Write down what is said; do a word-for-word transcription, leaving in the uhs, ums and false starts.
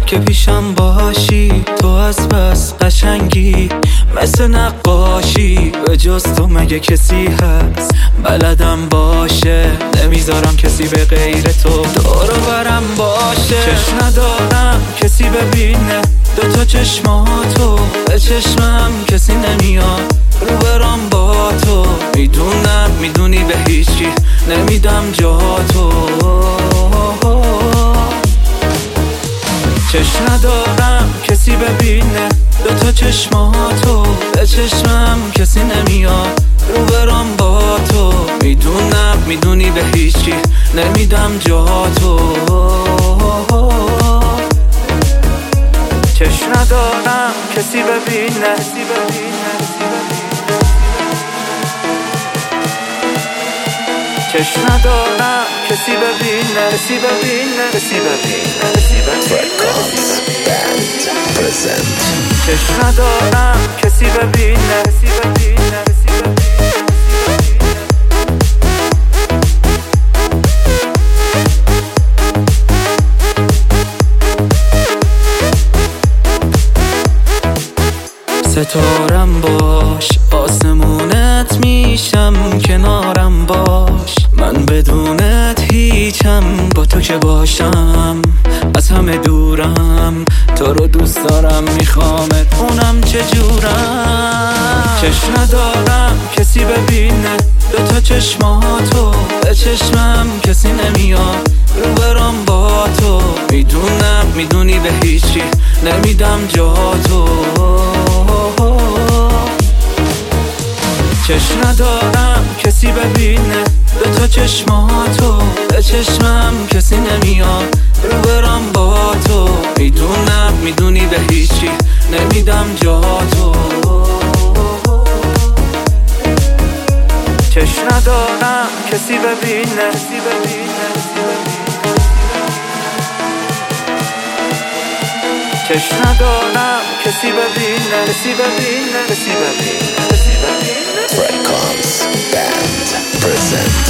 که پیشم باشی. تو از بس قشنگی مثل نقاشی، به جز تو مگه کسی هست بلدم باشه؟ نمیذارم کسی به غیر تو دورو برم باشه. چشم ندارم کسی ببینه دوتا چشماتو، به چشمم کسی نمیاد رو برام با تو. میدونم میدونی به هیچی نمیدم جا تو. چشم ندارم کسی ببینه دوتا چشماتو، به چشمم کسی نمیاد رو برام با تو. میدونم میدونی به هیچی نمیدم جا تو. چشم ندارم کسی ببینه چشم ندارم کسی ببینه کسی ببینه کسی ببینه کسی Frequenz Band present. چشم ندارم کسی ببینه کسی ببینه کسی ستارم باش، آسمونت میشم، کنارم باش. من بدونت هیچم، با تو که باشم از همه دورم. تو رو دوست دارم میخوامت اونم چجورم. چشم ندارم کسی ببینه دوتا چشماتو، به چشمم کسی نمیاد رو برام با تو. میدونم میدونی به هیچی نمیدم جا تو. چشم ندارم کسی ببینه دوتا چشماتو، به چشمم کسی نمیاد رو برام با تو. میدونم میدونی به هیچی نمیدم جا تو. چشم ندارم کسی ببینه کسی ببینه چشم ندارم کسی ببینه کسی ببینه کسی ببینه کسی ببینه Frequenz Band present.